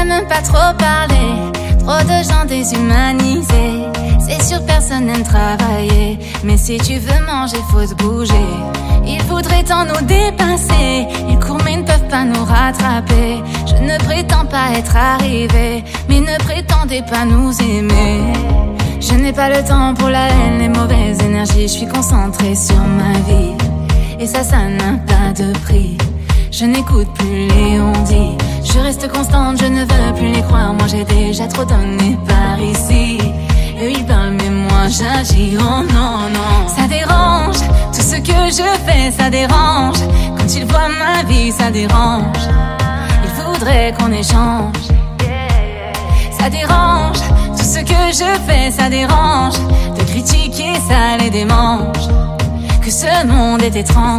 t'aime pas trop parler, trop de gens déshumanisés. C'est sûr personne n'aime travailler, mais si tu veux manger faut se bouger. Ils voudraient tant nous dépasser, ils courent mais ne peuvent pas nous rattraper. Je ne prétends pas être arrivé, mais ne prétendez pas nous aimer. Je n'ai pas le temps pour la haine, les mauvaises énergies. Je suis concentrée sur ma vie, et ça n'a pas de prix. Je n'écoute plus les on-dit, je reste constante, je ne veux plus les croire. Moi j'ai déjà trop donné par ici. Eux ils parlent mais moi j'agis, oh non non. Ça dérange, tout ce que je fais ça dérange. Quand ils voient ma vie ça dérange. Ils voudraient qu'on échange. Ça dérange, tout ce que je fais ça dérange. De critiquer ça les démange. Que ce monde est étrange.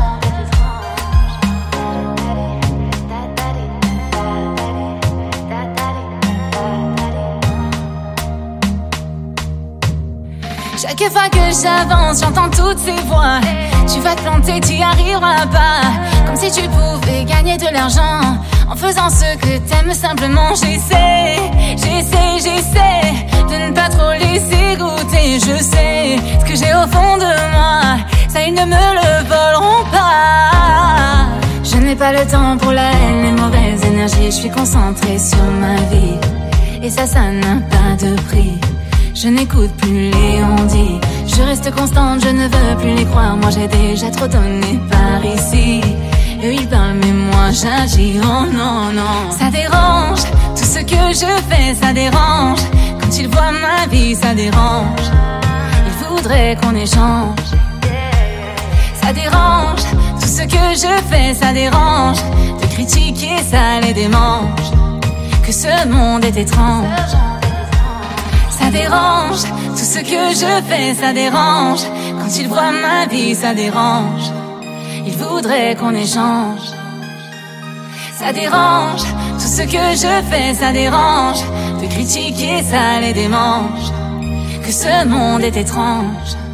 Chaque fois que j'avance, j'entends toutes ces voix. Tu vas te planter, tu y arriveras pas. Comme si tu pouvais gagner de l'argent en faisant ce que t'aimes simplement. J'essaie de ne pas trop laisser goûter. Je sais ce que j'ai au fond de moi, ça ils ne me le voleront pas. Je n'ai pas le temps pour la haine, les mauvaises énergies. Je suis concentrée sur ma vie, et ça n'a pas de prix. Je n'écoute plus les on-dit, je reste constante, je ne veux plus les croire. Moi j'ai déjà trop donné par ici. Eux ils parlent mais moi j'agis, oh non non. Ça dérange, tout ce que je fais ça dérange. Quand ils voient ma vie ça dérange. Ils voudraient qu'on échange. Ça dérange, tout ce que je fais ça dérange. De critiquer ça les démange. Que ce monde est étrange. Ça dérange, tout ce que je fais ça dérange. Quand ils voient ma vie ça dérange. Ils voudraient qu'on échange. Ça dérange, tout ce que je fais ça dérange. De critiquer ça les démange. Que ce monde est étrange.